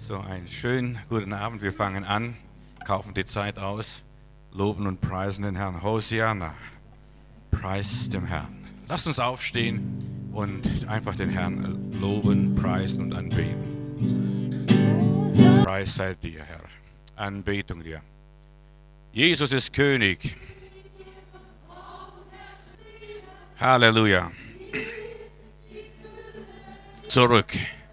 So, einen schönen guten Abend. Wir fangen an, kaufen die Zeit aus, loben und preisen den Herrn. Hosianna, preis dem Herrn. Lasst uns aufstehen und einfach den Herrn loben, preisen und anbeten. Preis sei dir, Herr. Anbetung dir. Jesus ist König. Halleluja. Zurück.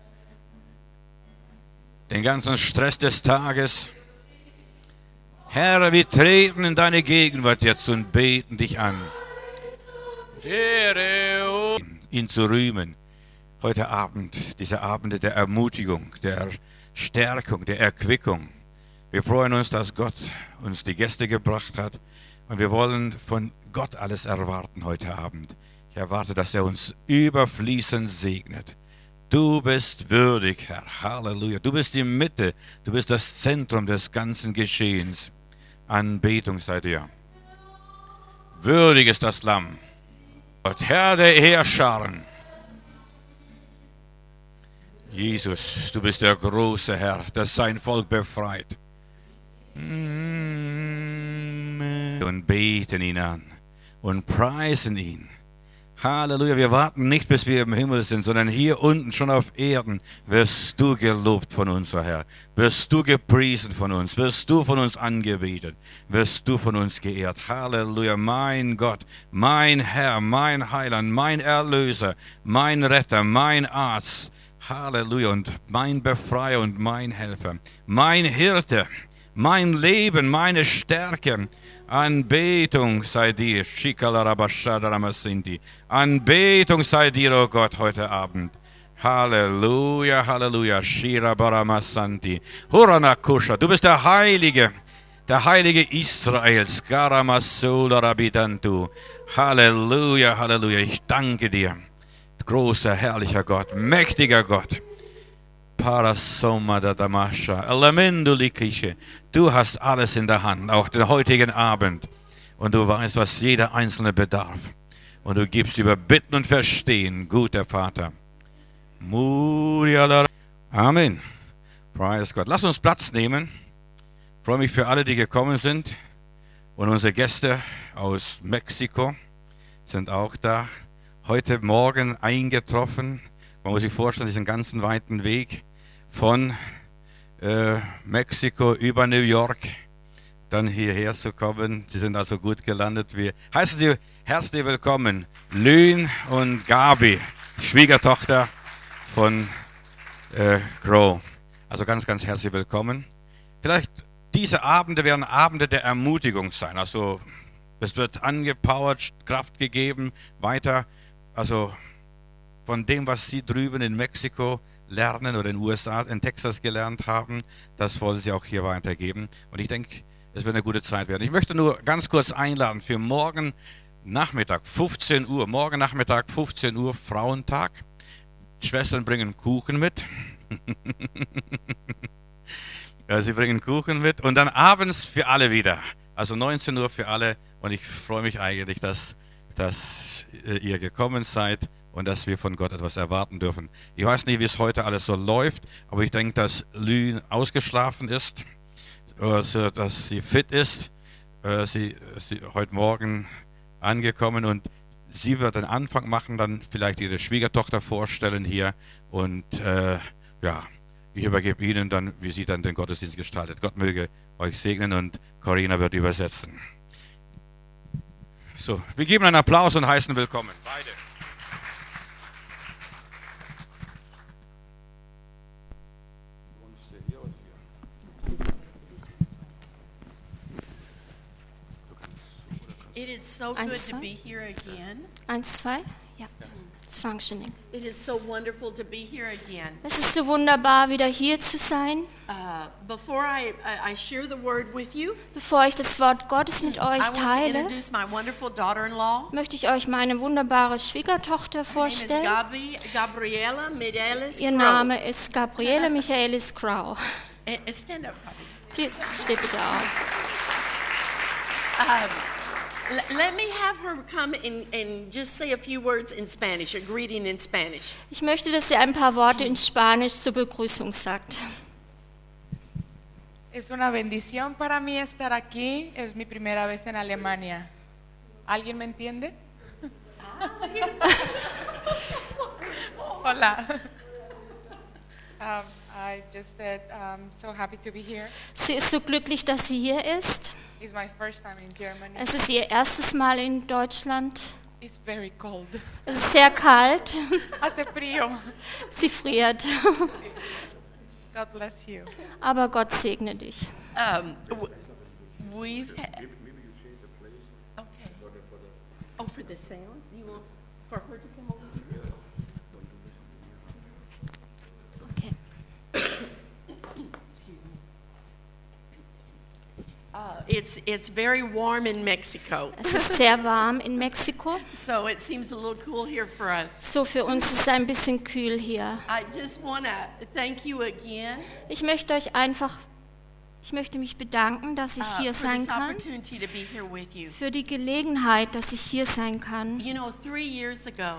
Den ganzen Stress des Tages. Herr, wir treten in deine Gegenwart jetzt und beten dich an. Ihn zu rühmen. Heute Abend, diese Abende der Ermutigung, der Stärkung, der Erquickung. Wir freuen uns, dass Gott uns die Gäste gebracht hat. Und wir wollen von Gott alles erwarten heute Abend. Ich erwarte, dass er uns überfließend segnet. Du bist würdig, Herr. Halleluja. Du bist die Mitte. Du bist das Zentrum des ganzen Geschehens. Anbetung sei dir. Würdig ist das Lamm. Gott, Herr der Heerscharen. Jesus, du bist der große Herr, das sein Volk befreit. Und beten ihn an und preisen ihn. Halleluja, wir warten nicht, bis wir im Himmel sind, sondern hier unten schon auf Erden wirst du gelobt von uns, o Herr. Wirst du gepriesen von uns, wirst du von uns angebetet, wirst du von uns geehrt. Halleluja, mein Gott, mein Herr, mein Heiland, mein Erlöser, mein Retter, mein Arzt. Halleluja, und mein Befreier und mein Helfer, mein Hirte, mein Leben, meine Stärke. Anbetung sei dir, Anbetung sei dir, o Gott, heute Abend. Halleluja, Halleluja, Shirabaramasanti, Huranakusha, du bist der Heilige Israels, Garamasula-Rabidantu. Halleluja, Halleluja, ich danke dir, großer, herrlicher Gott, mächtiger Gott. Parasoma da Damasha, Alamindulikische. Du hast alles in der Hand, auch den heutigen Abend. Und du weißt, was jeder Einzelne bedarf. Und du gibst über Bitten und Verstehen, guter Vater. Amen. Preis Gott. Lass uns Platz nehmen. Ich freue mich für alle, die gekommen sind. Und unsere Gäste aus Mexiko sind auch da. Heute Morgen eingetroffen. Man muss sich vorstellen, diesen ganzen weiten Weg von Mexiko über New York, dann hierher zu kommen. Sie sind also gut gelandet. Wir heißen Sie herzlich willkommen, Lynn und Gabi, Schwiegertochter von Grow. Also ganz, ganz herzlich willkommen. Vielleicht diese Abende werden Abende der Ermutigung sein. Also es wird angepowert, Kraft gegeben, weiter. Also von dem, was Sie drüben in Mexiko lernen oder in den USA, in Texas gelernt haben, das wollen Sie auch hier weitergeben. Und ich denke, es wird eine gute Zeit werden. Ich möchte nur ganz kurz einladen für morgen Nachmittag, 15 Uhr. Morgen Nachmittag, 15 Uhr, Frauentag. Schwestern bringen Kuchen mit. Ja, sie bringen Kuchen mit. Und dann abends für alle wieder. Also 19 Uhr für alle. Und ich freue mich eigentlich, dass ihr gekommen seid. Und dass wir von Gott etwas erwarten dürfen. Ich weiß nicht, wie es heute alles so läuft, aber ich denke, dass Lynn ausgeschlafen ist, also, dass sie fit ist. Sie heute Morgen angekommen und sie wird den Anfang machen, dann vielleicht ihre Schwiegertochter vorstellen hier. Und ja, ich übergebe Ihnen dann, wie sie dann den Gottesdienst gestaltet. Gott möge euch segnen und Corina wird übersetzen. So, wir geben einen Applaus und heißen willkommen. Beide. It is so good to be here again. 1, 2, ja, it's functioning. It is so wonderful to be here again. Es ist so wunderbar, wieder hier zu sein. Before I share the word with you, Bevor ich das Wort Gottes mit euch I want to teile, introduce my wonderful daughter-in-law. möchte ich euch meine wunderbare Schwiegertochter Her name is vorstellen. Gabriela Mireles Ihr Crow. Name ist Gabriele Michaelis Crow. Stand up, Bobby. Steht bitte auf. Let me have her come and just say a few words in Spanish, a greeting in Spanish. Ich möchte, dass sie ein paar Worte in Spanisch zur Begrüßung sagt. Es una bendición para mí estar aquí. Es mi primera vez en Alemania. ¿Alguien me entiende? Hola. I just said I'm so happy to be here. Sie ist so glücklich, dass sie hier ist. It's my first time in Germany. Es ist ihr erstes Mal in Deutschland. It's very cold. Es ist sehr kalt. Hace frío. Sie friert. God bless you. Aber Gott segne dich. We've had. Okay. Oh, for the sound? You want for her to come over here? Okay. Excuse me. It's very warm in Mexico, Es ist sehr warm in Mexiko. so it seems a little cool here for us. So für uns ist es ein bisschen kühl hier. I just want to thank you again Ich möchte mich bedanken, dass ich hier for sein this kann. opportunity to be here with you. Für die Gelegenheit, dass ich hier sein kann. You know, 3 years ago,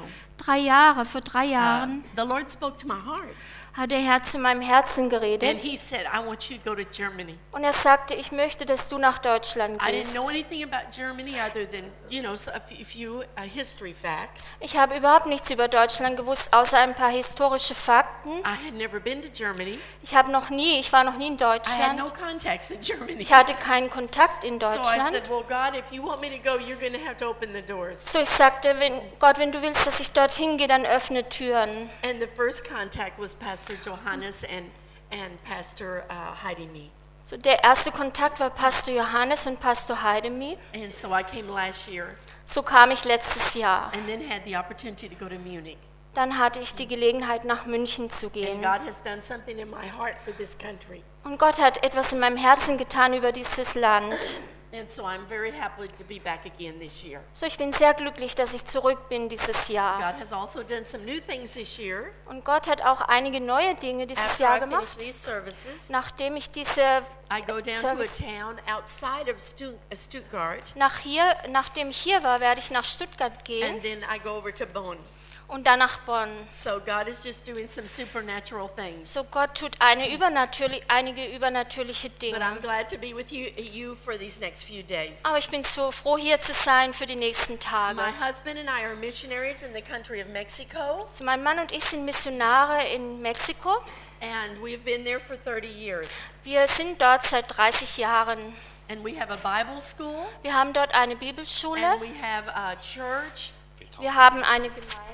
Vor 3 Jahren the Lord spoke to my heart, hat der Herr zu meinem Herzen and geredet. He said, "I want you to go to Germany." Und er sagte, ich möchte, dass du nach Deutschland I didn't gehst. know anything about Germany other than, you know, a few history facts. Ich habe überhaupt nichts über Deutschland gewusst, außer ein paar historische Fakten. I had never been to Germany. Ich war noch nie in I had no Deutschland. contacts in Germany. Ich hatte keinen Kontakt in So I Deutschland. said, well, God, if you want me to go, you're going to have to open the doors. So ich sagte, wenn du willst, dass ich dorthin gehe, dann öffne Türen. And the first contact was Pastor Johannes and Pastor Heidi Me. So der erste Kontakt war Pastor Johannes und Pastor Heidemi. And so I came last year So kam ich letztes Jahr. and then had the opportunity to go to Munich. Dann hatte ich die Gelegenheit, nach München zu And gehen. God has done something in my heart for this country. Und Gott hat etwas in meinem Herzen getan über dieses Land. And so I'm very happy to be back again this year. So ich bin sehr glücklich, dass ich zurück bin dieses Jahr. God has also done some new things this year. Und Gott hat auch einige neue Dinge dieses After Jahr I finish gemacht. these services, Nachdem ich I go down to a Service- town outside of Stuttgart, nachdem ich hier war, werde ich nach Stuttgart gehen and then I go over to Bonn. und dann nach Bonn. So God is just doing some supernatural things. So Gott tut einige übernatürliche But Dinge. I'm glad to be with you for these next few days. Aber ich bin so froh, hier zu sein für die nächsten Tage. My husband and I are missionaries in the country of Mexico, So mein Mann und ich sind Missionare in Mexiko. and we've been there for 30 years. Wir sind dort seit 30 Jahren. And we have a Bible school, Wir haben dort eine Bibelschule. and we have a church, Wir haben eine Gemeinde.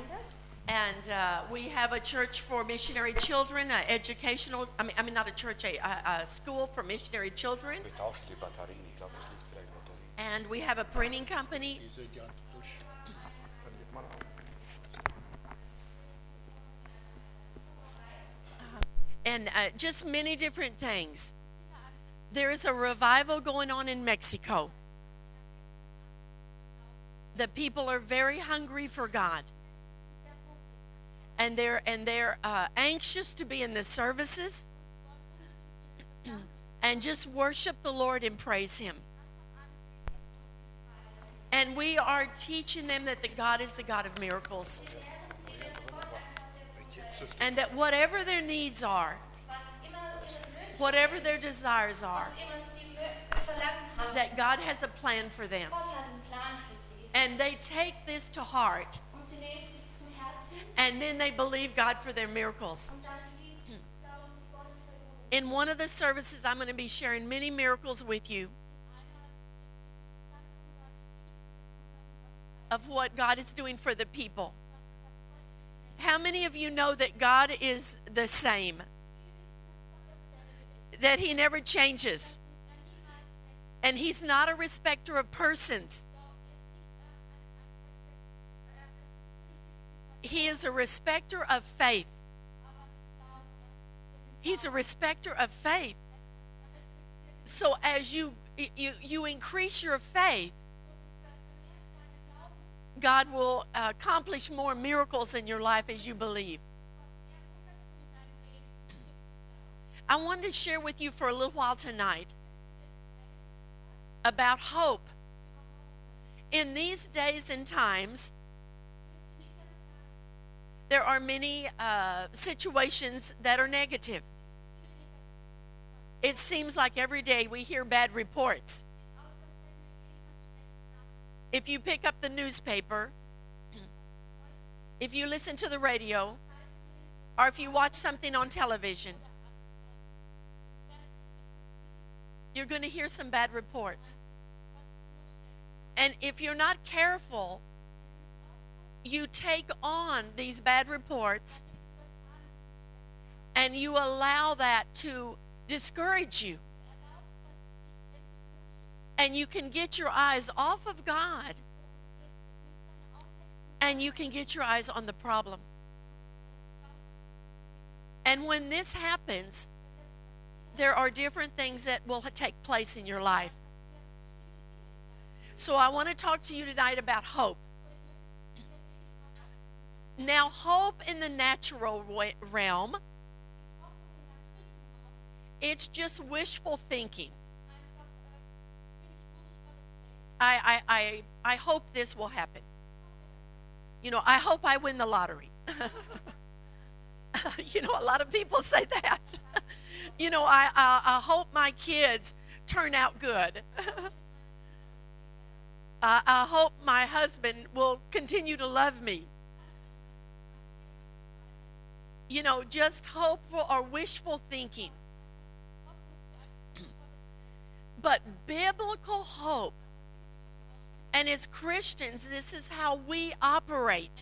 and we have a church for missionary children, educational, I mean not a church, a school for missionary children. Betauscht die Batterien, ich glaube, es liegt vielleicht Batterien. And we have a printing company. And just many different things. There is a revival going on in Mexico. The people are very hungry for God. And they're anxious to be in the services and just worship the Lord and praise Him. And we are teaching them that the God is the God of miracles. And that whatever their needs are, whatever their desires are, that God has a plan for them. And they take this to heart, and then they believe God for their miracles. In one of the services, I'm going to be sharing many miracles with you of what God is doing for the people. How many of you know that God is the same? That He never changes. And He's not a respecter of persons. He is a respecter of faith. He's a respecter of faith. So as you increase your faith, God will accomplish more miracles in your life as you believe. I wanted to share with you for a little while tonight about hope. In these days and times, there are many situations that are negative. It seems like every day we hear bad reports. If you pick up the newspaper, if you listen to the radio, or if you watch something on television, you're going to hear some bad reports. And if you're not careful, you take on these bad reports and you allow that to discourage you. And you can get your eyes off of God, and you can get your eyes on the problem. And when this happens, there are different things that will take place in your life. So I want to talk to you tonight about hope. Now, hope in the natural realm, it's just wishful thinking. I hope this will happen. You know, I hope I win the lottery. You know, a lot of people say that. You know, I hope my kids turn out good. I hope my husband will continue to love me. You know, just hopeful or wishful thinking. But biblical hope, and as Christians, this is how we operate.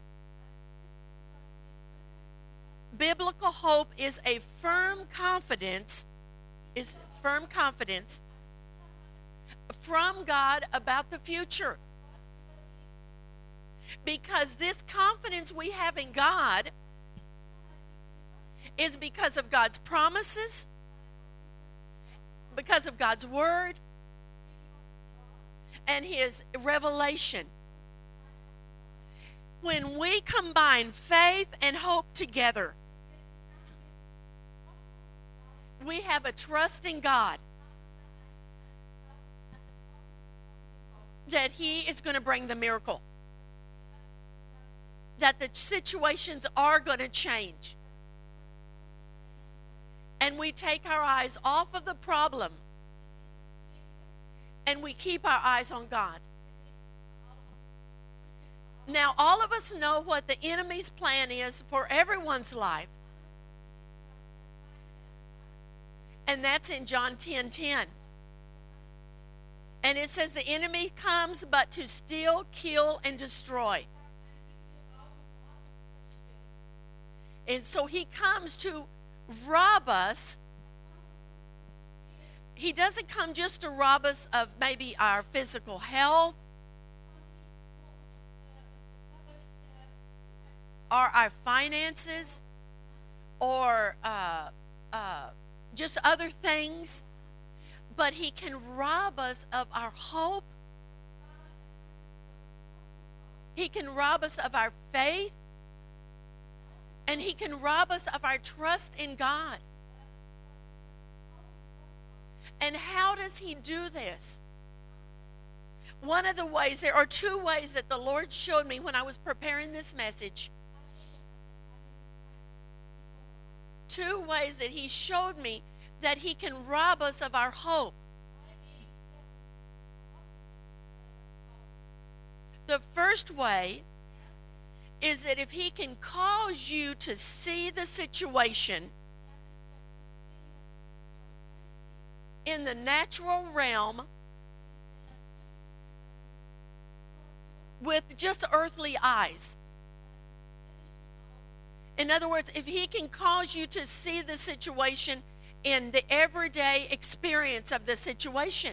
Biblical hope is a firm confidence from God about the future. Because this confidence we have in God is because of God's promises, because of God's word, and his revelation. When we combine faith and hope together, we have a trust in God that he is going to bring the miracle, that the situations are going to change. And we take our eyes off of the problem and we keep our eyes on God. Now, all of us know what the enemy's plan is for everyone's life. And that's in John 10:10. And it says the enemy comes but to steal, kill, and destroy. And so he comes to rob us. He doesn't come just to rob us of maybe our physical health or our finances or just other things, but he can rob us of our hope. He can rob us of our faith, and he can rob us of our trust in God. And how does he do this? One of the ways, there are two ways that the Lord showed me when I was preparing this message. Two ways that he showed me that he can rob us of our hope. The first way is that if he can cause you to see the situation in the natural realm with just earthly eyes. In other words, if he can cause you to see the situation in the everyday experience of the situation.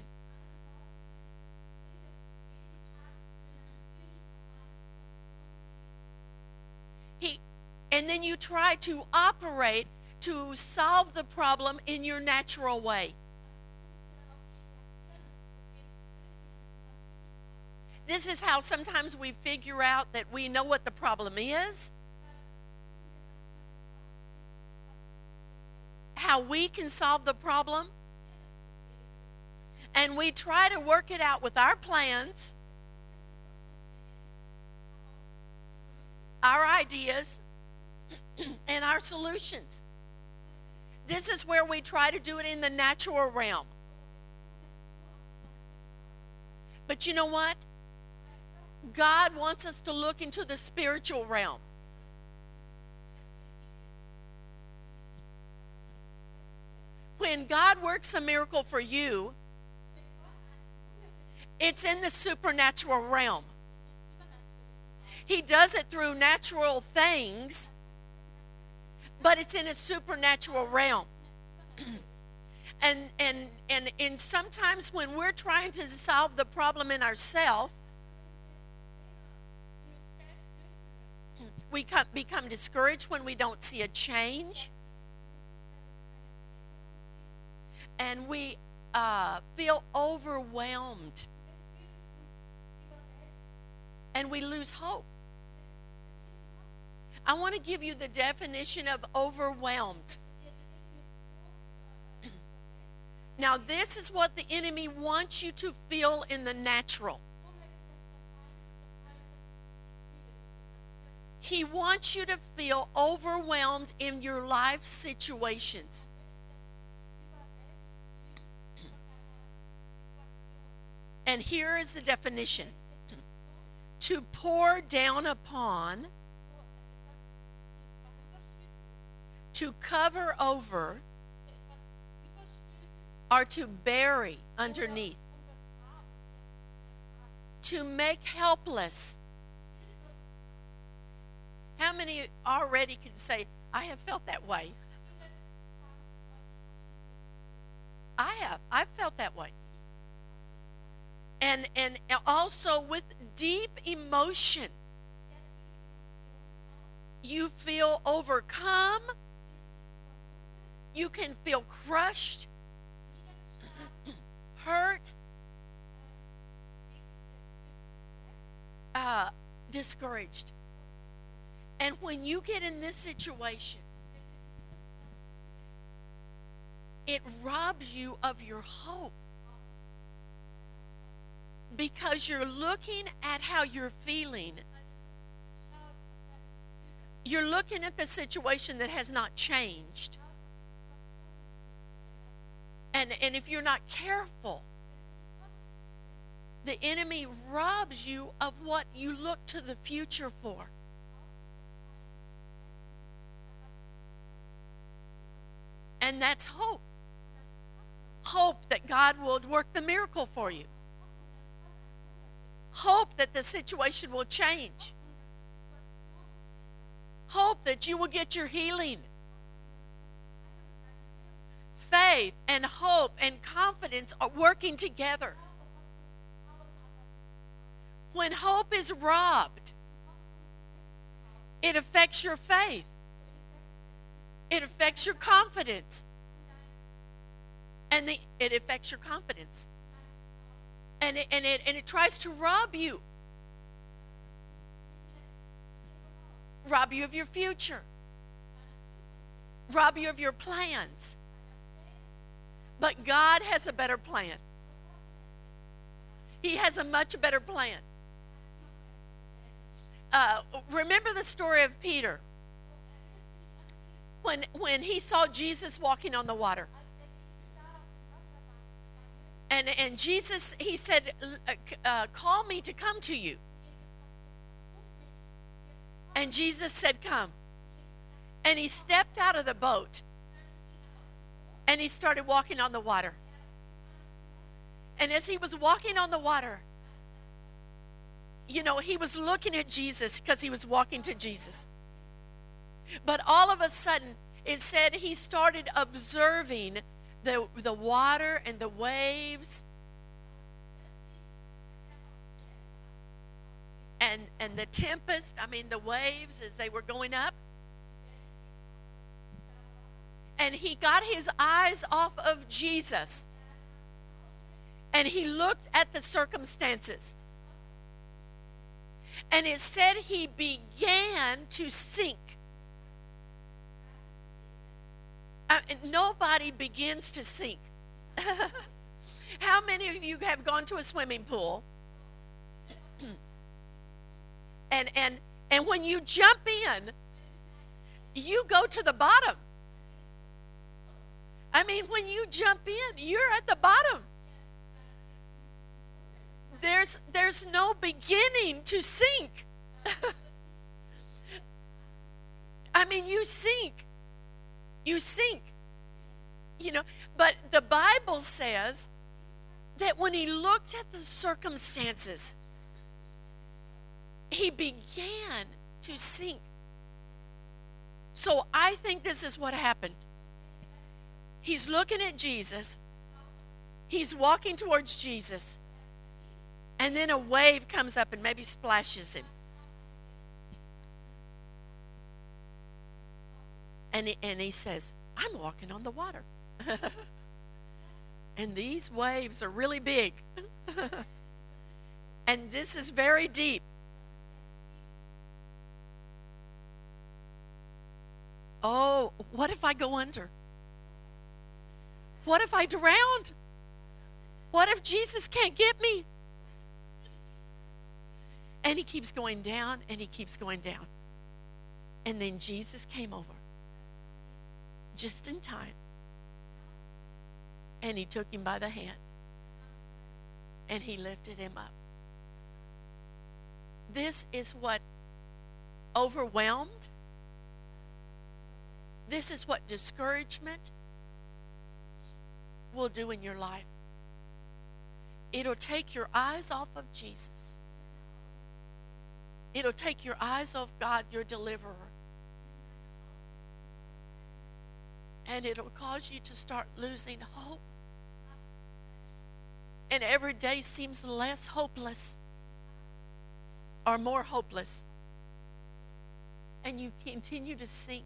And then you try to operate to solve the problem in your natural way. This is how sometimes we figure out that we know what the problem is, how we can solve the problem, and we try to work it out with our plans, our ideas, and our solutions. This is where we try to do it in the natural realm. But you know what? God wants us to look into the spiritual realm. When God works a miracle for you, it's in the supernatural realm. He does it through natural things, but it's in a supernatural realm. And sometimes when we're trying to solve the problem in ourselves, we become discouraged when we don't see a change. And we feel overwhelmed. And we lose hope. I want to give you the definition of overwhelmed. Now, this is what the enemy wants you to feel in the natural. He wants you to feel overwhelmed in your life situations. And here is the definition. To pour down upon, to cover over, or to bury underneath. To make helpless. How many already can say, I have felt that way? I have. I've felt that way. And also with deep emotion. You feel overcome. You can feel crushed, hurt, discouraged. And when you get in this situation, it robs you of your hope. Because you're looking at how you're feeling. You're looking at the situation that has not changed. And if you're not careful, the enemy robs you of what you look to the future for. And that's hope. Hope that God will work the miracle for you. Hope that the situation will change. Hope that you will get your healing. Faith and hope and confidence are working together. When hope is robbed, it affects your faith. It affects your confidence. And it affects your confidence. And it tries to rob you. Rob you of your future. Rob you of your plans. But God has a better plan. He has a much better plan. Remember the story of Peter. When he saw Jesus walking on the water. And Jesus, he said, call me to come to you. And Jesus said, come. And he stepped out of the boat. And he started walking on the water. And as he was walking on the water, you know, he was looking at Jesus because he was walking to Jesus. But all of a sudden, it said he started observing the water and the waves and the tempest, the waves as they were going up. And he got his eyes off of Jesus. And he looked at the circumstances. And it said he began to sink. Nobody begins to sink. How many of you have gone to a swimming pool? And when you jump in, you go to the bottom. I mean, when you jump in, you're at the bottom. There's no beginning to sink. I mean, you sink. You sink. You know, but the Bible says that when he looked at the circumstances, he began to sink. So I think this is what happened. He's looking at Jesus. He's walking towards Jesus. And then a wave comes up and maybe splashes him. And he says, I'm walking on the water. And these waves are really big. And this is very deep. Oh, what if I go under? What if I drown? What if Jesus can't get me? And he keeps going down and he keeps going down. And then Jesus came over just in time. And he took him by the hand. And he lifted him up. This is what overwhelmed. This is what discouragement will do in your life. It'll take your eyes off of Jesus. It'll take your eyes off God, your deliverer. And it'll cause you to start losing hope. And every day seems less hopeless or more hopeless. And you continue to sink.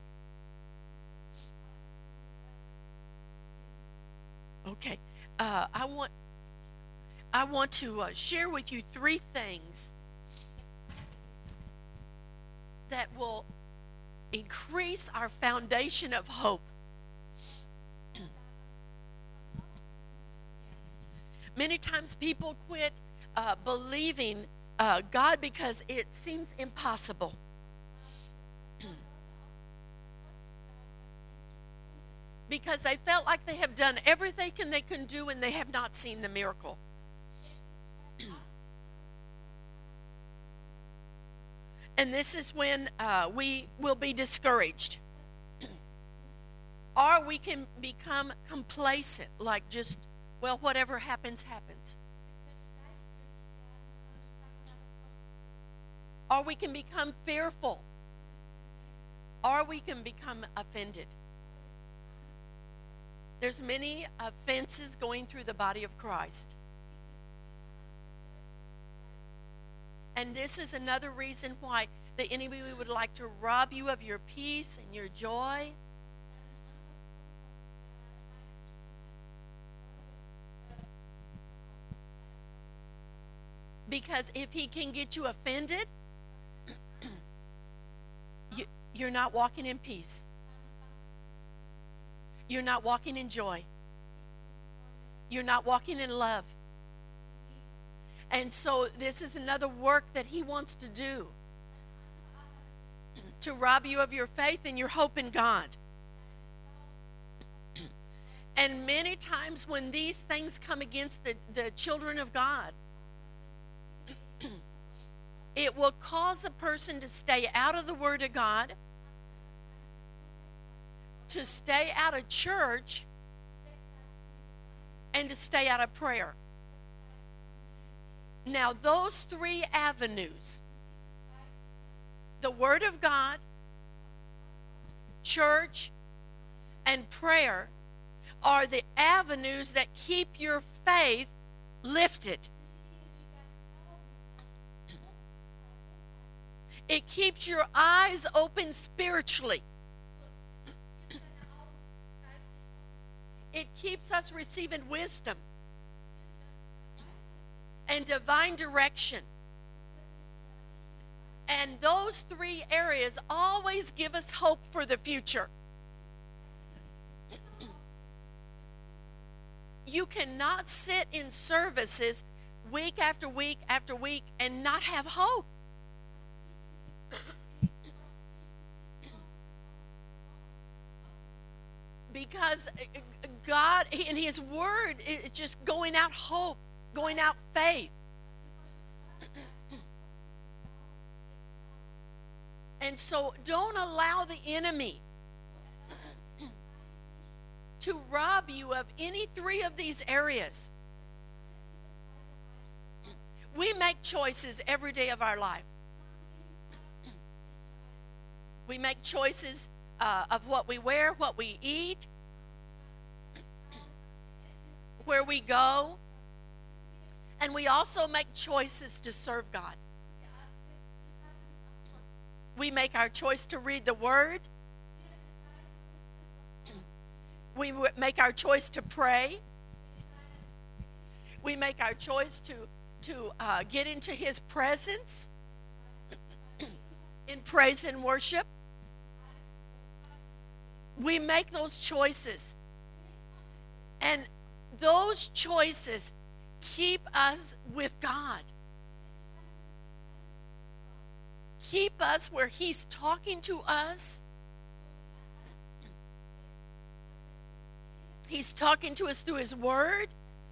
Okay, I want to share with you 3 things that will increase our foundation of hope. Many times people quit believing God because it seems impossible. Because they felt like they have done everything they can do and they have not seen the miracle. And this is when we will be discouraged. Or we can become complacent, like just, well, whatever happens, happens. Or we can become fearful. Or we can become offended. There's many offenses going through the body of Christ. And this is another reason why the enemy would like to rob you of your peace and your joy. Because if he can get you offended, you're not walking in peace. You're not walking in joy. You're not walking in love. And so this is another work that he wants to do, to rob you of your faith and your hope in God. And many times when these things come against the children of God, it will cause a person to stay out of the Word of God, to stay out of church, and to stay out of prayer. Now, those 3 avenues, the Word of God, church, and prayer, are the avenues that keep your faith lifted. It keeps your eyes open spiritually. It keeps us receiving wisdom and divine direction. And those 3 areas always give us hope for the future. You cannot sit in services week after week after week and not have hope. because God in His Word is just going out hope, going out faith. And so don't allow the enemy to rob you of any three of these areas. We make choices every day of our life. We make choices of what we wear, what we eat, where we go. And we also make choices to serve God. We make our choice to read the Word. We make our choice to pray. We make our choice to get into His presence in praise and worship. We make those choices. And those choices keep us with God. Keep us where He's talking to us. He's talking to us through His Word.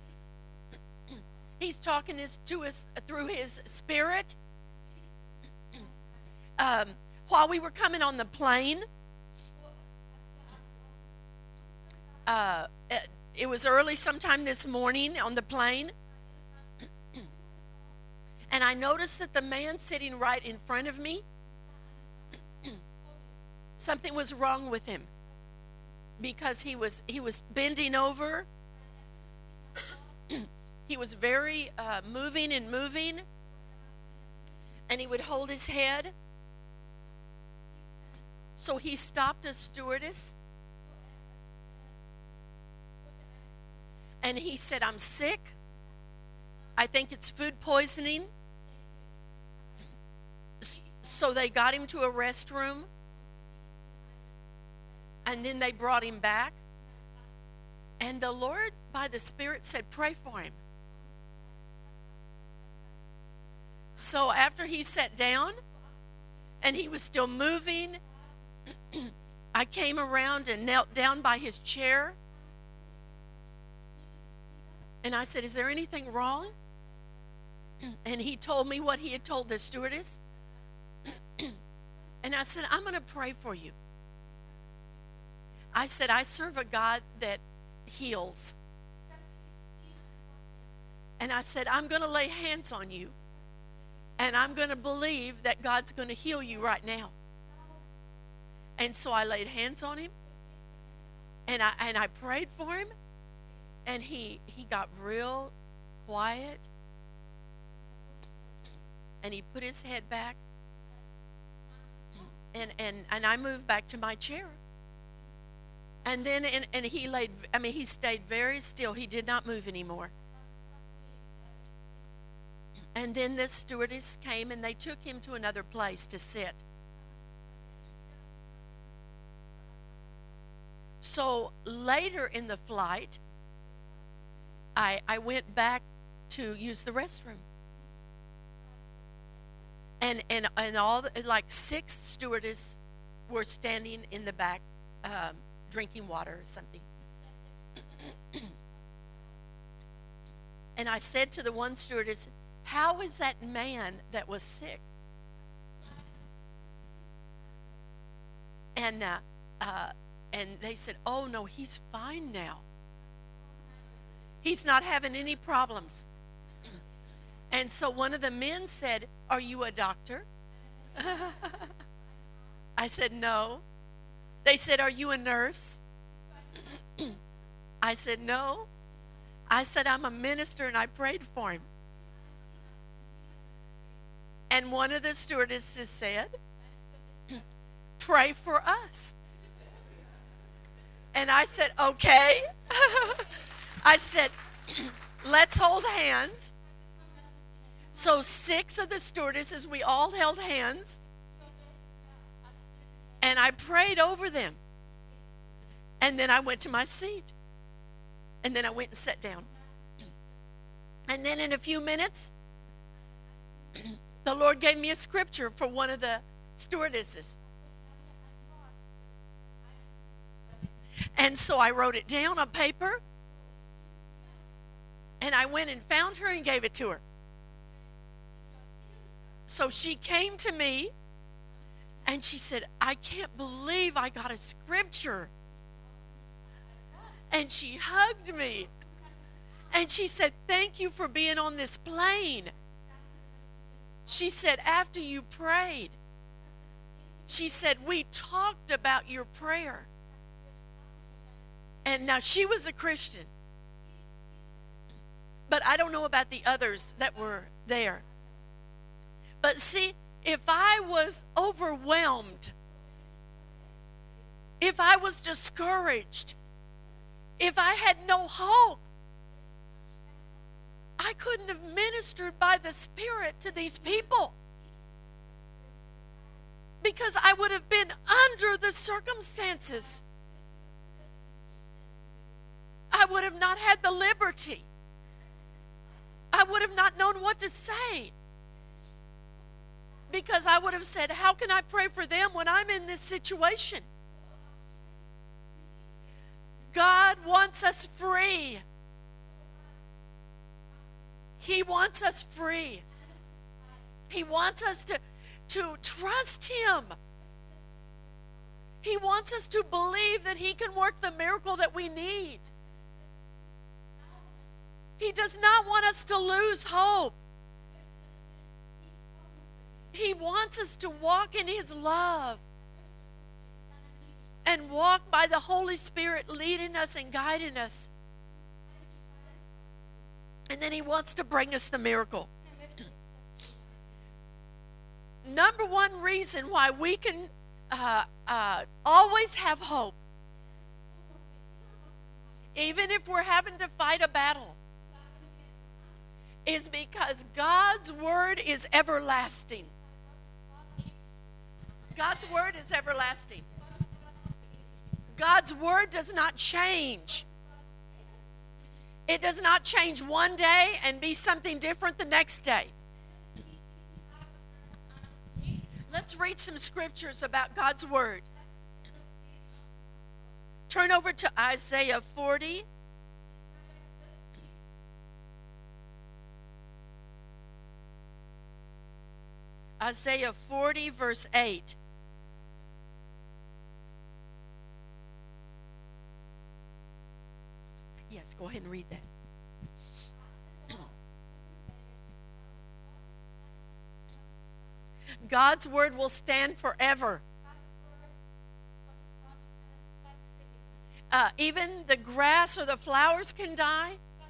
He's talking to us through His Spirit. While we were coming on the plane, it was early sometime this morning on the plane, and I noticed that the man sitting right in front of me, something was wrong with him, because he was bending over. He was very moving, and he would hold his head. So he stopped a stewardess, and he said, "I'm sick. I think it's food poisoning." So they got him to a restroom, and then they brought him back. And the Lord, by the Spirit, said, "Pray for him." So after he sat down, and he was still moving, I came around and knelt down by his chair. And I said, "Is there anything wrong?" And he told me what he had told the stewardess. And I said, "I'm going to pray for you." I said, "I serve a God that heals." And I said, "I'm going to lay hands on you. And I'm going to believe that God's going to heal you right now." And so I laid hands on him. And I prayed for him. And he got real quiet. And he put his head back. And I moved back to my chair. And then he stayed very still. He did not move anymore. And then this stewardess came, and they took him to another place to sit. So later in the flight, I went back to use the restroom. And all like 6 stewardesses were standing in the back drinking water or something. And I said to the one stewardess, "How is that man that was sick?" And they said, "Oh no, he's fine now. He's not having any problems." And so one of the men said, "Are you a doctor?" I said, "No." They said, "Are you a nurse?" I said, "No." I said, "I'm a minister," and I prayed for him. And one of the stewardesses said, "Pray for us." And I said, "Okay." I said, "Let's hold hands." So 6 of the stewardesses, we all held hands. And I prayed over them. And then I went to my seat. And then I went and sat down. And then in a few minutes, the Lord gave me a scripture for one of the stewardesses. And so I wrote it down on paper, and I went and found her and gave it to her. So she came to me, and she said, I can't believe I got a scripture. And she hugged me. And she said, thank you for being on this plane. She said, after you prayed, she said, we talked about your prayer. And now she was a Christian. But I don't know about the others that were there. But see, if I was overwhelmed, if I was discouraged, if I had no hope, I couldn't have ministered by the Spirit to these people. Because I would have been under the circumstances. I would have not had the liberty. I would have not known what to say. Because I would have said, how can I pray for them when I'm in this situation? God wants us free. He wants us free. He wants us to trust Him. He wants us to believe that He can work the miracle that we need. He does not want us to lose hope. He wants us to walk in His love and walk by the Holy Spirit leading us and guiding us. And then He wants to bring us the miracle. Number one reason why we can always have hope, even if we're having to fight a battle, is because God's word is everlasting. God's word is everlasting. God's word does not change. It does not change one day and be something different the next day. Let's read some scriptures about God's word. Turn over to Isaiah 40. Isaiah 40, verse 8. Yes, go ahead and read that. God's word will stand forever. Even the grass or the flowers can die.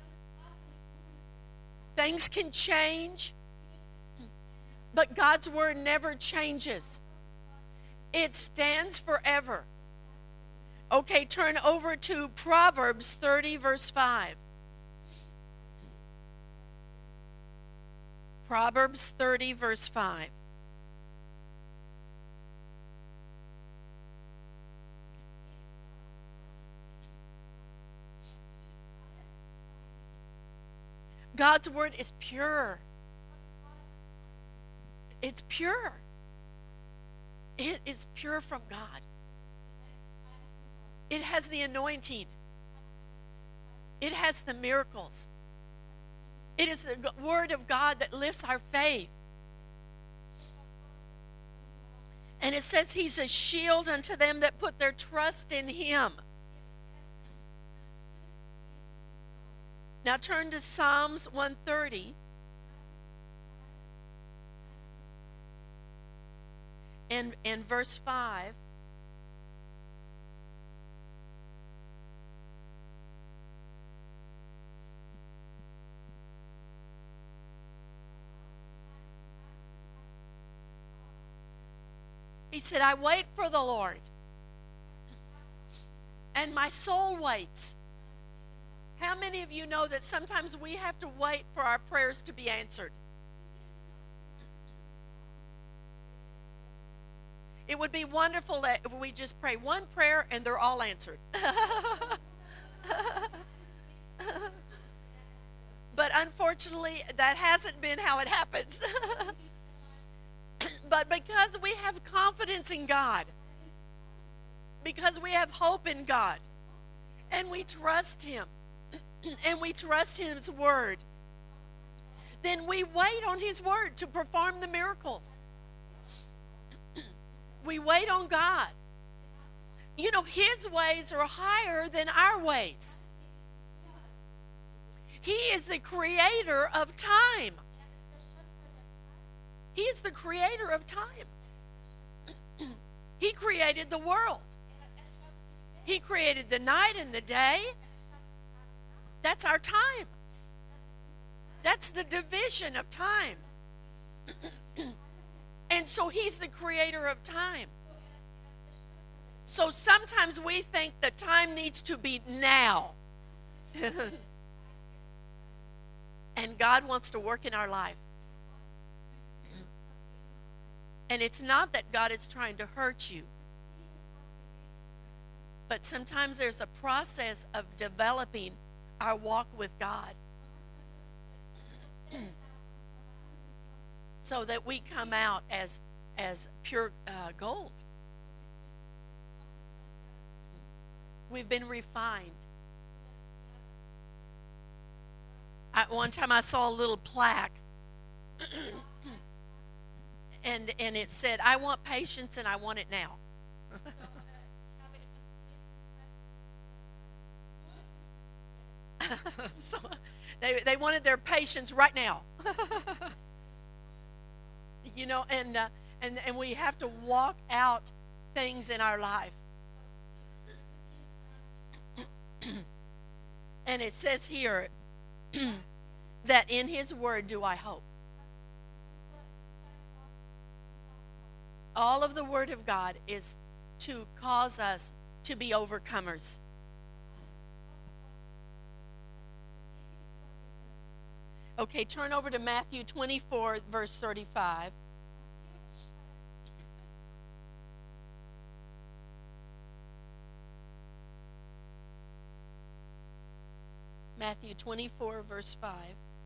Things can change. But God's word never changes. It stands forever. Okay, turn over to Proverbs 30, verse 5. Proverbs 30, verse 5. God's word is pure. It's pure. It is pure from God. It has the anointing. It has the miracles. It is the word of God that lifts our faith. And it says He's a shield unto them that put their trust in Him. Now turn to Psalms 130. In verse 5. He said, I wait for the Lord, and my soul waits. How many of you know that sometimes we have to wait for our prayers to be answered? It would be wonderful if we just pray one prayer and they're all answered. But unfortunately, that hasn't been how it happens. But because we have confidence in God, because we have hope in God, and we trust Him, and we trust His word, then we wait on His word to perform the miracles. We wait on God. You know, His ways are higher than our ways. He is the creator of time. He is the creator of time. He created the world. He created the night and the day. That's our time. That's the division of time. And so He's the creator of time. So sometimes we think the time needs to be now. And God wants to work in our life. And it's not that God is trying to hurt you. But sometimes there's a process of developing our walk with God, so that we come out as pure gold. We've been refined. One time I saw a little plaque, and it said, "I want patience and I want it now." So they wanted their patience right now. You know, and we have to walk out things in our life. And it says here that in His word do I hope. All of the word of God is to cause us to be overcomers. Okay, turn over to Matthew 24, verse 35. Matthew 24, verse 5.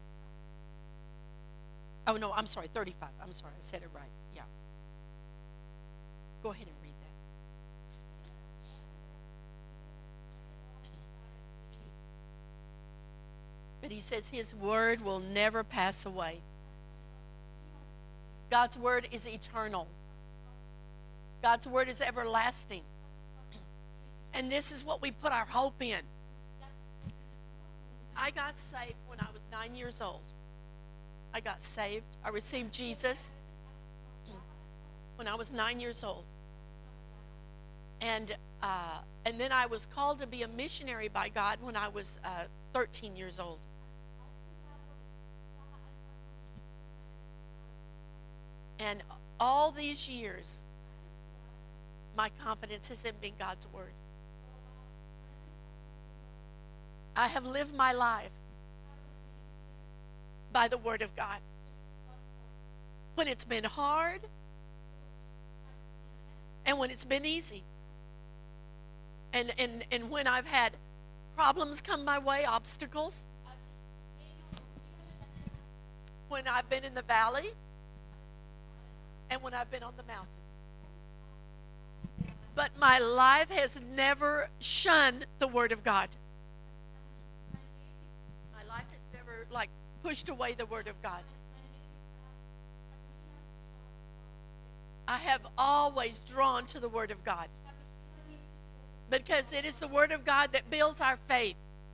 Oh, no, I'm sorry, 35. I'm sorry, I said it right. Yeah. Go ahead and read that. But He says His word will never pass away. God's word is eternal. God's word is everlasting. And this is what we put our hope in. I got saved when I was 9 years old. I got saved. I received Jesus when I was 9 years old. And then I was called to be a missionary by God when I was 13 years old. And all these years, my confidence has been God's word. I have lived my life by the word of God. When it's been hard and when it's been easy. And when I've had problems come my way, obstacles. When I've been in the valley and when I've been on the mountain. But my life has never shunned the word of God. My life has never pushed away the word of God. I have always drawn to the word of God. Because it is the word of God that builds our faith.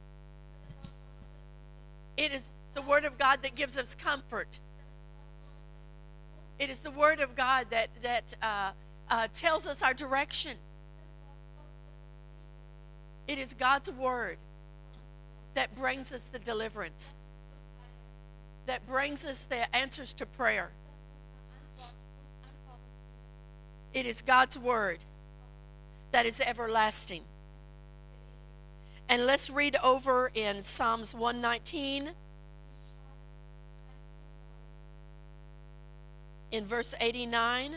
It is the word of God that gives us comfort. It is the word of God that tells us our direction. It is God's word that brings us the deliverance, that brings us the answers to prayer. It is God's word that is everlasting. And let's read over in Psalms 119, in verse 89.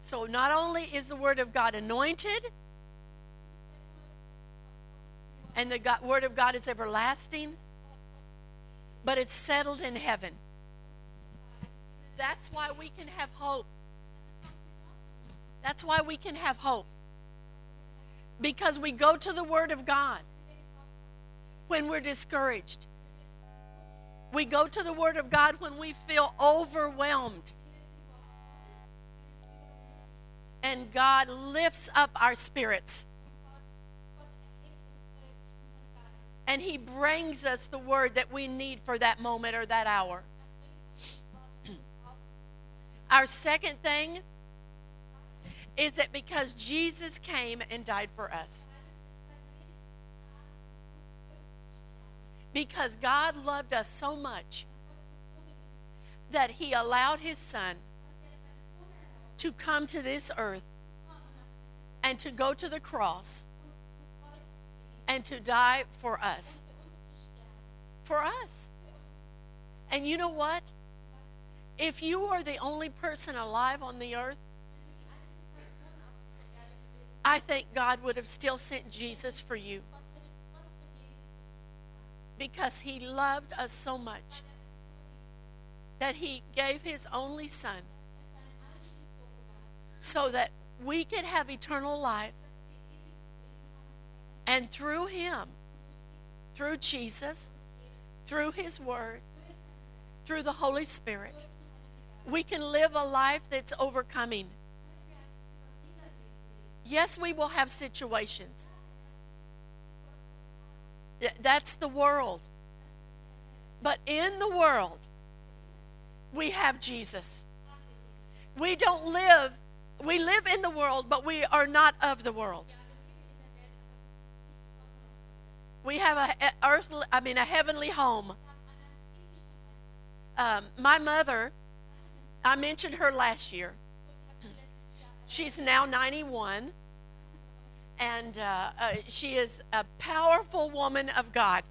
So not only is the Word of God anointed, and the Word of God is everlasting, but it's settled in heaven. That's why we can have hope. That's why we can have hope. Because we go to the Word of God when we're discouraged. We go to the Word of God when we feel overwhelmed. And God lifts up our spirits. And He brings us the word that we need for that moment or that hour. Our second thing is that because Jesus came and died for us. Because God loved us so much that He allowed His Son to come to this earth and to go to the cross and to die for us. For us. And you know what? If you are the only person alive on the earth, I think God would have still sent Jesus for you. Because He loved us so much that He gave His only Son so that we could have eternal life. And through Him, through Jesus, through His Word, through the Holy Spirit, we can live a life that's overcoming. Yes, we will have situations. That's the world. But in the world, we have Jesus. We live in the world, but we are not of the world. We have a heavenly home. My mother, I mentioned her last year. She's now 91. And she is a powerful woman of God.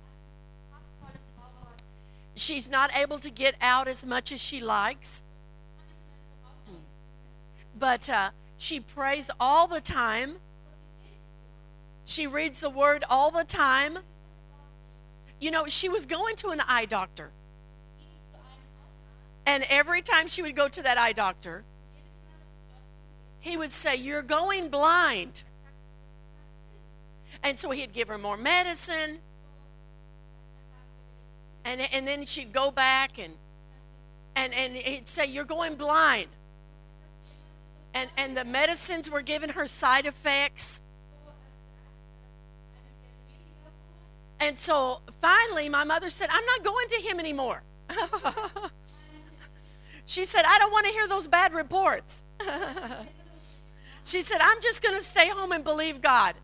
She's not able to get out as much as she likes. But she prays all the time. She reads the Word all the time. You know, she was going to an eye doctor. And every time she would go to that eye doctor, he would say, "You're going blind." And so he'd give her more medicine. And then she'd go back and he'd say, "You're going blind." And the medicines were giving her side effects. And so finally my mother said, "I'm not going to him anymore." She said, "I don't want to hear those bad reports." She said, "I'm just going to stay home and believe God."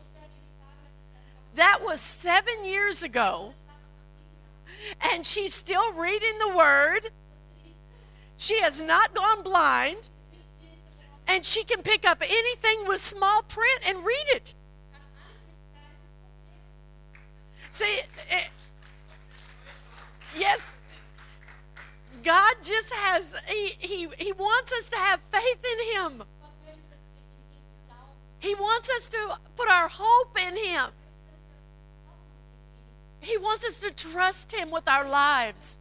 That was 7 years ago. And she's still reading the Word. She has not gone blind. And she can pick up anything with small print and read it. See, yes, God just has, he wants us to have faith in Him. He wants us to put our hope in Him. He wants us to trust Him with our lives.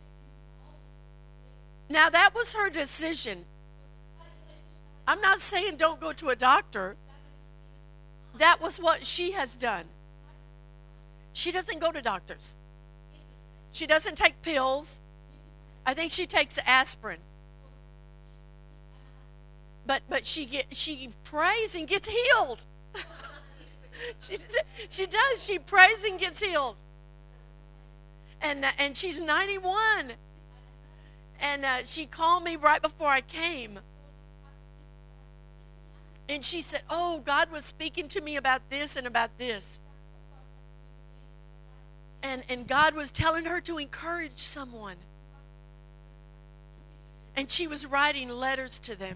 Now, that was her decision. I'm not saying don't go to a doctor. That was what she has done. She doesn't go to doctors. She doesn't take pills. I think she takes aspirin. But she prays and gets healed. She does. She prays and gets healed. And she's 91. And she called me right before I came. And she said, "Oh, God was speaking to me about this and about this." And God was telling her to encourage someone. And she was writing letters to them.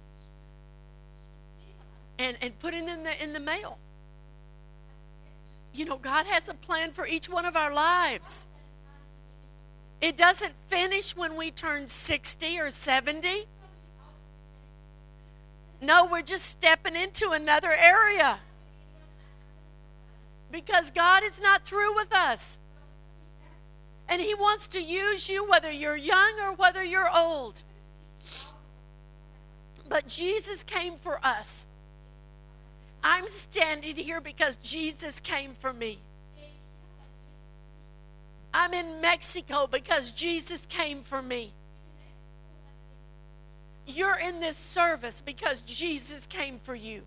And putting in the mail. You know, God has a plan for each one of our lives. It doesn't finish when we turn 60 or 70. No, we're just stepping into another area. Because God is not through with us. And He wants to use you whether you're young or whether you're old. But Jesus came for us. I'm standing here because Jesus came for me. I'm in Mexico because Jesus came for me. You're in this service because Jesus came for you.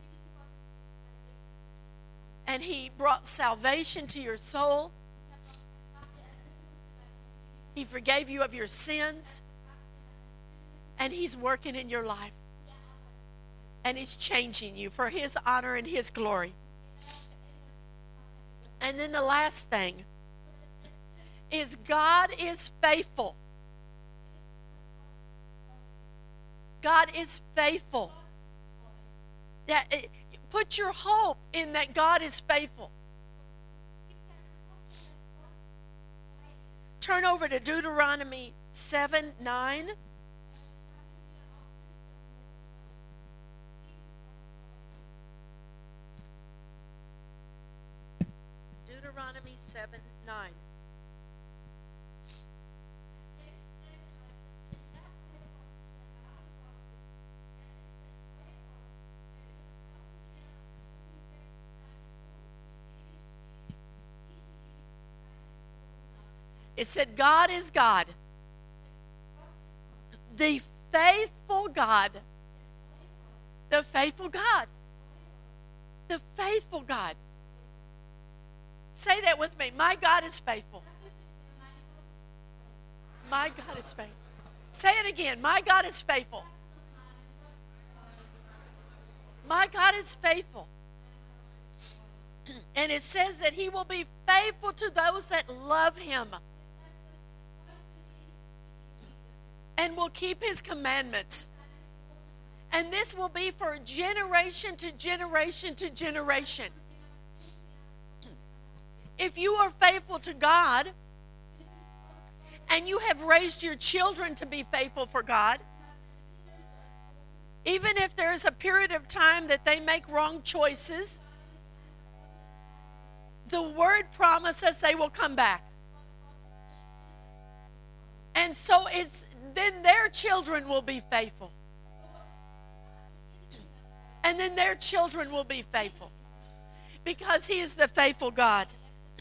And He brought salvation to your soul. He forgave you of your sins. And He's working in your life. And He's changing you for His honor and His glory. And then the last thing is God is faithful. God is faithful. Put your hope in that God is faithful. Turn over to Deuteronomy 7:9. Deuteronomy 7:9. It said, God is God. The faithful God. The faithful God. The faithful God. Say that with me. My God is faithful. My God is faithful. Say it again. My God is faithful. My God is faithful. And it says that He will be faithful to those that love Him. And will keep His commandments. And this will be for generation to generation to generation. If you are faithful to God, and you have raised your children to be faithful for God, even if there is a period of time that they make wrong choices, the Word promises they will come back. And so then their children will be faithful. And then their children will be faithful. Because He is the faithful God.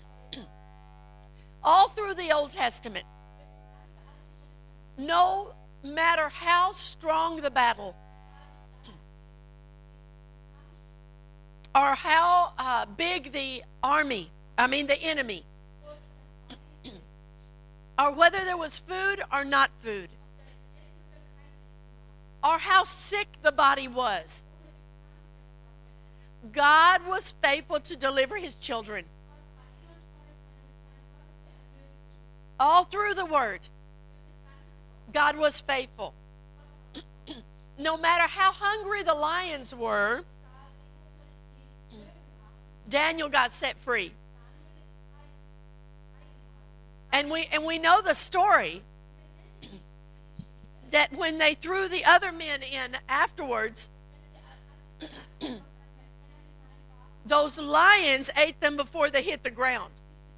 All through the Old Testament, no matter how strong the battle, or how big the enemy, or whether there was food or not food, or how sick the body was, God was faithful to deliver His children. All through the Word, God was faithful. No matter how hungry the lions were, Daniel got set free. And we know the story that when they threw the other men in afterwards, those lions ate them before they hit the ground.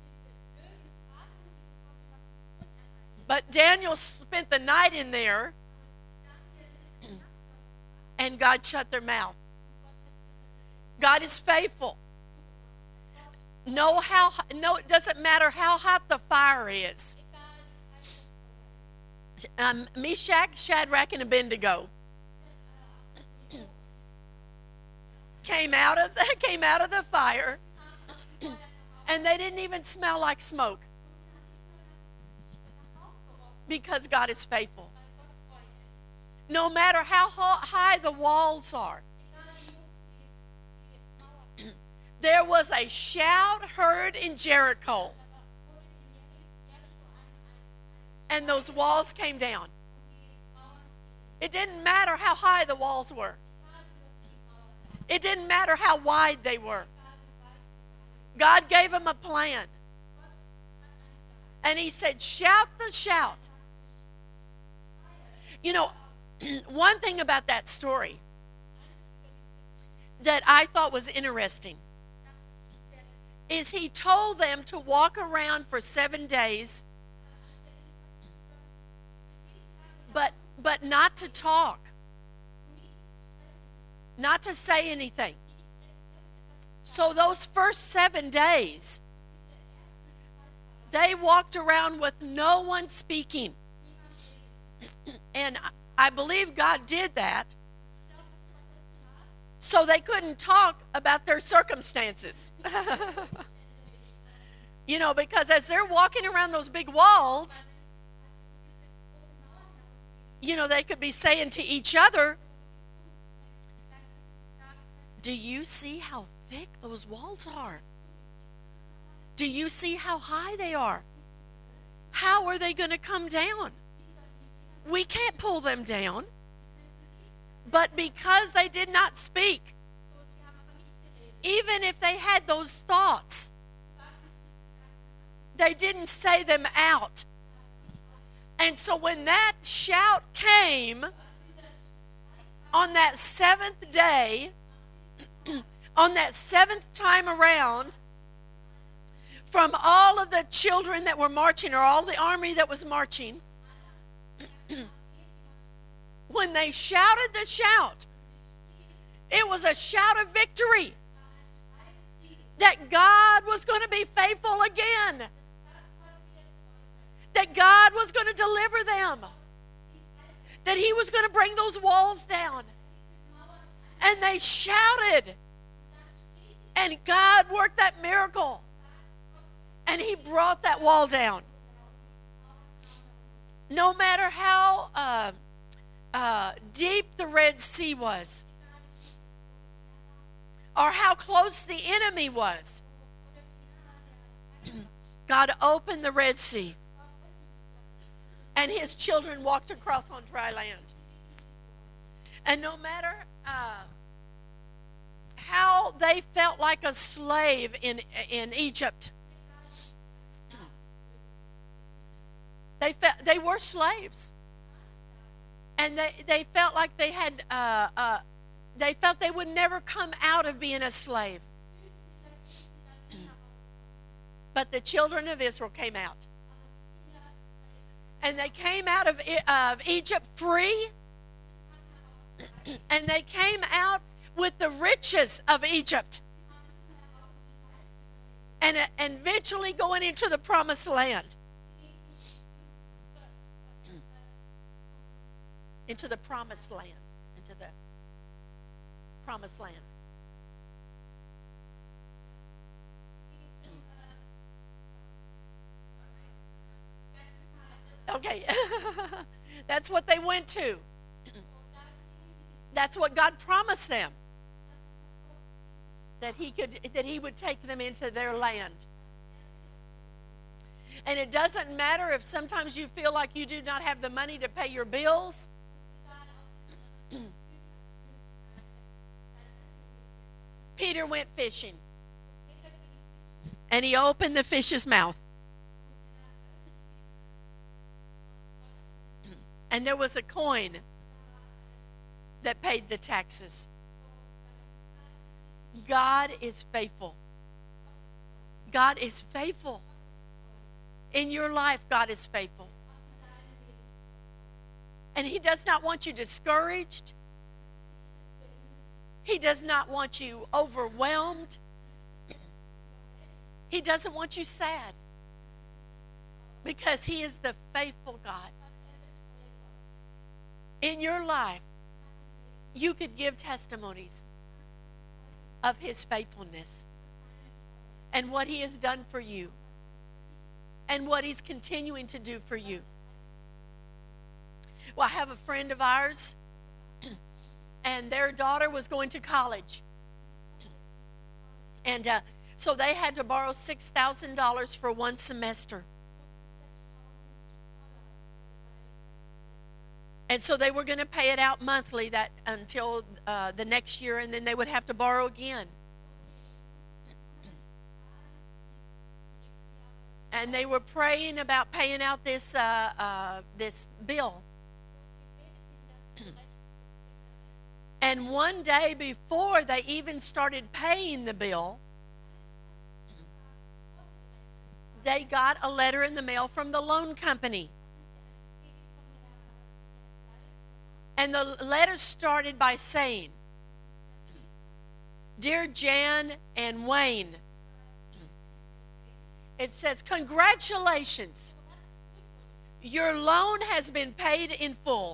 But Daniel spent the night in there, and God shut their mouth. God is faithful. No, it doesn't matter how hot the fire is. Meshach, Shadrach, and Abednego came out of the fire, and they didn't even smell like smoke. Because God is faithful. No matter how high the walls are. There was a shout heard in Jericho. And those walls came down. It didn't matter how high the walls were. It didn't matter how wide they were. God gave them a plan. And He said, shout the shout. You know, one thing about that story that I thought was interesting is he told them to walk around for 7 days, but not to talk, not to say anything. So those first 7 days, they walked around with no one speaking. And I believe God did that so they couldn't talk about their circumstances. You know, because as they're walking around those big walls, you know, they could be saying to each other, do you see how thick those walls are? Do you see how high they are? How are they going to come down? We can't pull them down. But because they did not speak, even if they had those thoughts, they didn't say them out. And so when that shout came on that 7th day, on that 7th time around, from all of the children that were marching, or all the army that was marching, when they shouted the shout, it was a shout of victory. That God was going to be faithful again. That God was going to deliver them. That he was going to bring those walls down. And they shouted. And God worked that miracle. And he brought that wall down. No matter how deep the Red Sea was, or how close the enemy was, God opened the Red Sea, and his children walked across on dry land. And no matter how they felt like a slave in Egypt, they were slaves. And they felt like they had, they felt they would never come out of being a slave. But the children of Israel came out. And they came out of Egypt free. And they came out with the riches of Egypt. And eventually going into the promised land. Into the promised land. Into the promised land. Okay. That's what they went to. That's what God promised them. That he would take them into their land. And it doesn't matter if sometimes you feel like you do not have the money to pay your bills. Peter went fishing. And he opened the fish's mouth. And there was a coin that paid the taxes. God is faithful. God is faithful. In your life, God is faithful. And he does not want you discouraged. He does not want you overwhelmed. He doesn't want you sad. Because he is the faithful God. In your life, you could give testimonies of his faithfulness and what he has done for you and what he's continuing to do for you. Well, I have a friend of ours, and their daughter was going to college. And so they had to borrow $6,000 for one semester. And so they were going to pay it out monthly until the next year, and then they would have to borrow again. And they were praying about paying out this this bill. And one day before they even started paying the bill, they got a letter in the mail from the loan company. And the letter started by saying, "Dear Jan and Wayne," it says, "Congratulations. Your loan has been paid in full."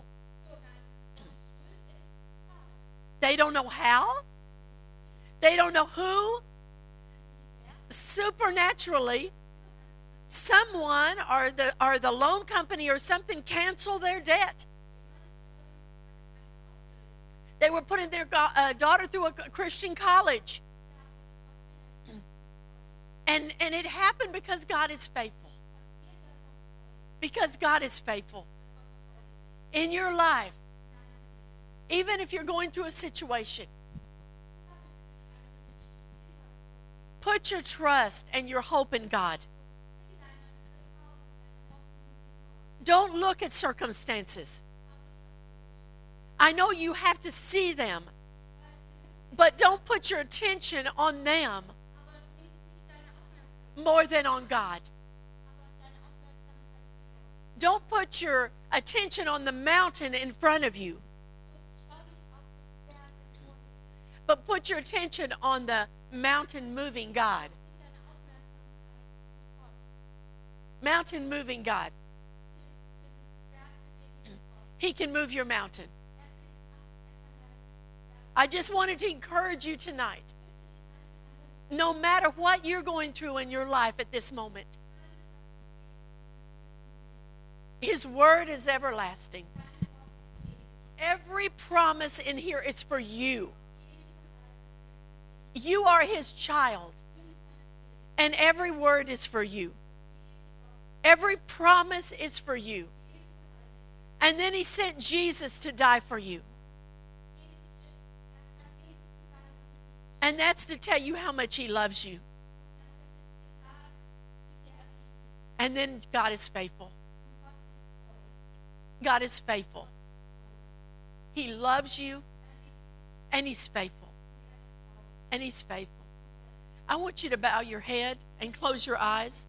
They don't know how. They don't know who. Supernaturally, someone or the loan company or something canceled their debt. They were putting their daughter through a Christian college. And it happened because God is faithful. Because God is faithful. In your life, even if you're going through a situation, put your trust and your hope in God. Don't look at circumstances. I know you have to see them, but don't put your attention on them more than on God. Don't put your attention on the mountain in front of you, but put your attention on the mountain moving God. Mountain moving God. He can move your mountain. I just wanted to encourage you tonight. No matter what you're going through in your life at this moment, His word is everlasting. Every promise in here is for you. You are His child, and every word is for you. Every promise is for you. And then He sent Jesus to die for you. And that's to tell you how much He loves you. And then God is faithful. God is faithful. He loves you, and He's faithful. And He's faithful. I want you to bow your head and close your eyes.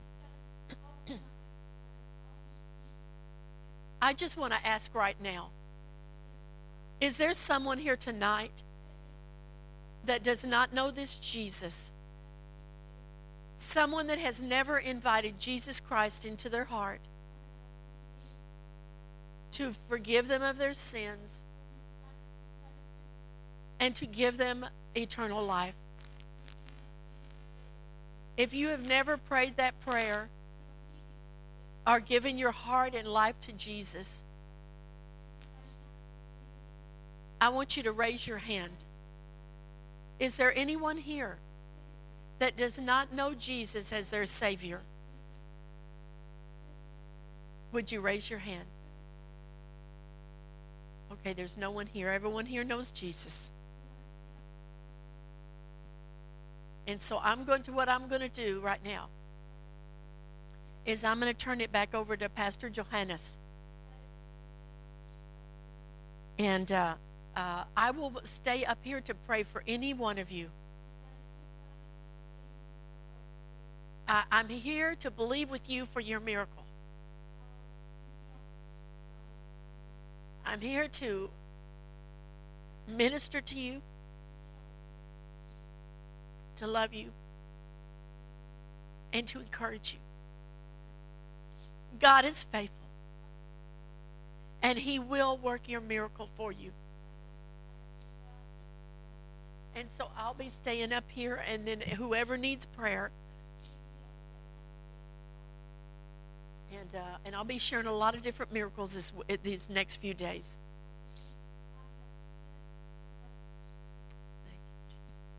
I just want to ask right now, is there someone here tonight that does not know this Jesus? Someone that has never invited Jesus Christ into their heart to forgive them of their sins and to give them eternal life. If you have never prayed that prayer or given your heart and life to Jesus, I want you to raise your hand. Is there anyone here that does not know Jesus as their Savior? Would you raise your hand? Okay, there's no one here. Everyone here knows Jesus. And so what I'm going to do right now is I'm going to turn it back over to Pastor Johannes. And I will stay up here to pray for any one of you. I'm here to believe with you for your miracle. I'm here to minister to you, to love you, and to encourage you. God is faithful, and He will work your miracle for you. And so I'll be staying up here, and then whoever needs prayer, and I'll be sharing a lot of different miracles these next few days. Thank you,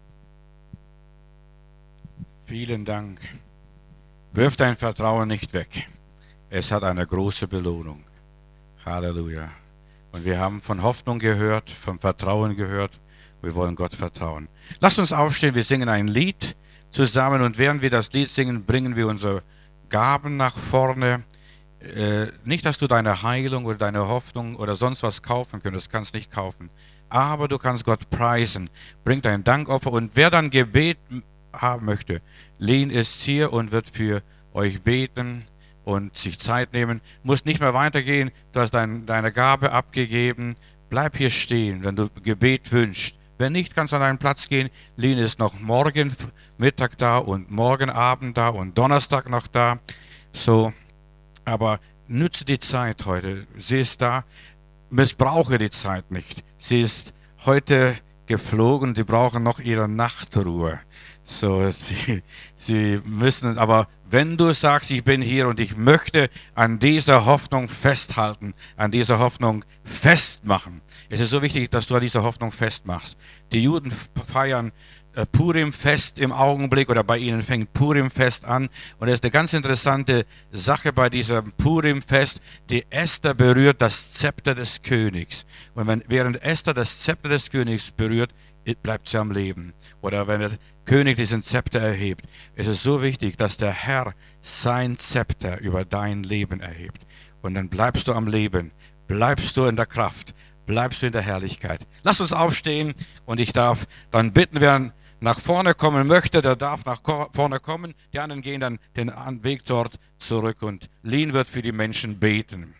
Jesus. Vielen Dank. Wirf dein Vertrauen nicht weg. Es hat eine große Belohnung. Halleluja. Und wir haben von Hoffnung gehört, vom Vertrauen gehört. Wir wollen Gott vertrauen. Lasst uns aufstehen, wir singen ein Lied zusammen und während wir das Lied singen, bringen wir unsere Gaben nach vorne. nicht, dass du deine Heilung oder deine Hoffnung oder sonst was kaufen könntest, kannst nicht kaufen. Aber du kannst Gott preisen. Bring dein Dankopfer und wer dann Gebet haben möchte, Lien ist hier und wird für euch beten und sich Zeit nehmen. Musst nicht mehr weitergehen, du hast deine Gabe abgegeben. Bleib hier stehen, wenn du Gebet wünschst. Wenn nicht, kannst du an deinen Platz gehen. Lien ist noch morgen Mittag da und morgen Abend da und Donnerstag noch da. So, aber nütze die Zeit heute. Sie ist da. Missbrauche die Zeit nicht. Sie ist heute geflogen. Sie brauchen noch ihre Nachtruhe. So, sie müssen, aber wenn du sagst, ich bin hier und ich möchte an dieser Hoffnung festhalten, an dieser Hoffnung festmachen. Es ist so wichtig, dass du an dieser Hoffnung festmachst. Die Juden feiern Purim-Fest im Augenblick oder bei ihnen fängt Purim-Fest an. Und es ist eine ganz interessante Sache bei diesem Purim-Fest. Die Esther berührt das Zepter des Königs. Und während Esther das Zepter des Königs berührt, bleibt sie am Leben. Oder wenn der König diesen Zepter erhebt. Es ist so wichtig, dass der Herr sein Zepter über dein Leben erhebt. Und dann bleibst du am Leben, bleibst du in der Kraft, bleibst du in der Herrlichkeit. Lass uns aufstehen und ich darf dann bitten, wer nach vorne kommen möchte, der darf nach vorne kommen. Die anderen gehen dann den Weg dort zurück und Lien wird für die Menschen beten.